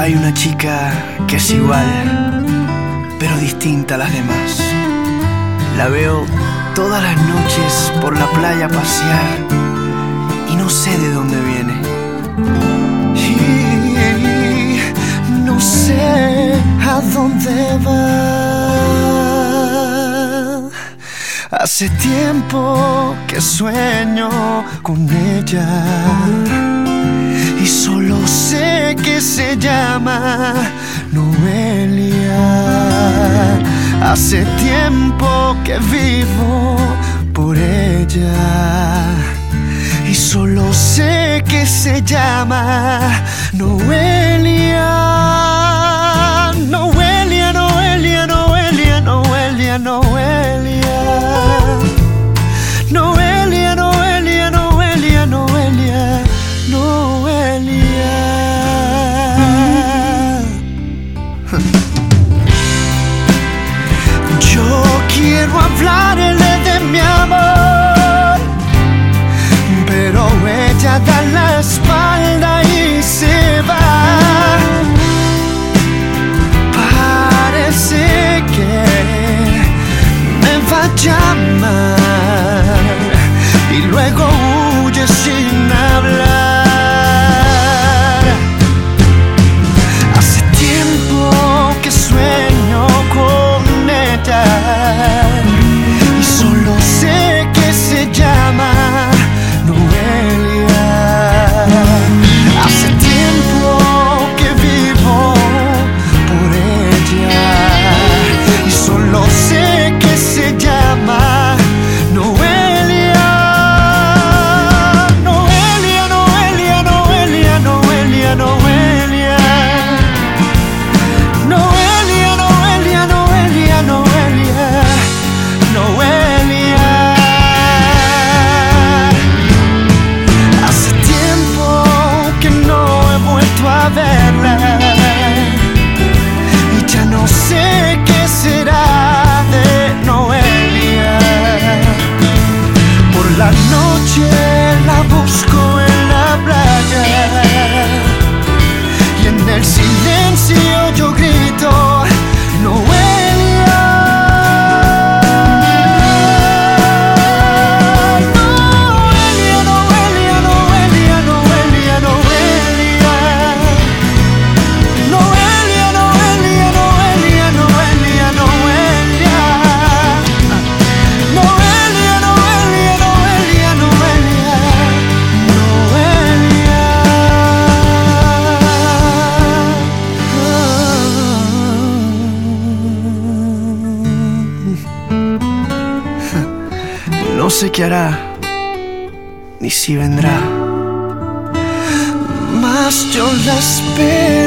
Hay una chica que es igual, pero distinta a las demás. La veo todas las noches por la playa pasear y no sé de dónde viene. Y no sé a dónde va. Hace tiempo que sueño con ella y solo sé que se llama Noelia. Hace tiempo que vivo por ella y solo sé que se llama Noelia. Noelia, Noelia, Noelia, Noelia, Noelia. Noelia, Noelia, Noelia, Noelia, Noelia. Yo quiero hablarle de mi amor, pero ella da la espalda y se va. Parece que me va a llamar y luego huye sin hablar. Hace tiempo que sueño con ella y solo sé que se llama Noelia. Hace tiempo que vivo por ella y solo sé que se llama Noelia. Noelia, Noelia, Noelia, Noelia, Noelia. Noelia, Noelia, Noelia, Noelia, Noelia. Hace tiempo que no he vuelto a verla y ya no sé qué será de Noelia. Por la noche la busco en la playa y en el silencio yo grito Noelia. Noelia, Noelia, Noelia, Noelia, Noelia. Noelia, Noelia, Noelia, Noelia, Noelia. Noelia, Noelia, Noelia, Noelia, Noelia. No sé qué hará, ni si vendrá, mas yo la espero.